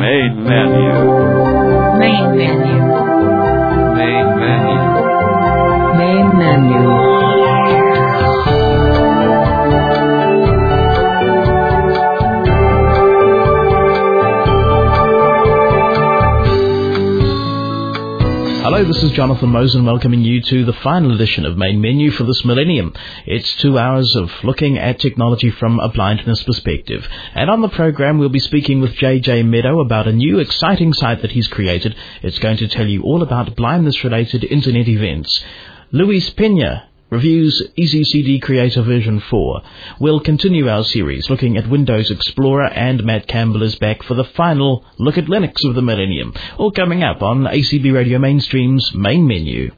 Main menu. Main menu. Main menu. Main menu. Hello, this is Jonathan Mosen welcoming you to the final edition of Main Menu for this millennium. It's 2 hours of looking at technology from a blindness perspective. And on the program, we'll be speaking with JJ Meadow about a new exciting site that he's created. It's going to tell you all about blindness-related internet events. Luis Pena reviews EasyCD Creator version 4. We'll continue our series looking at Windows Explorer, and Matt Campbell is back for the final look at Linux of the millennium. All coming up on ACB Radio Mainstream's Main Menu.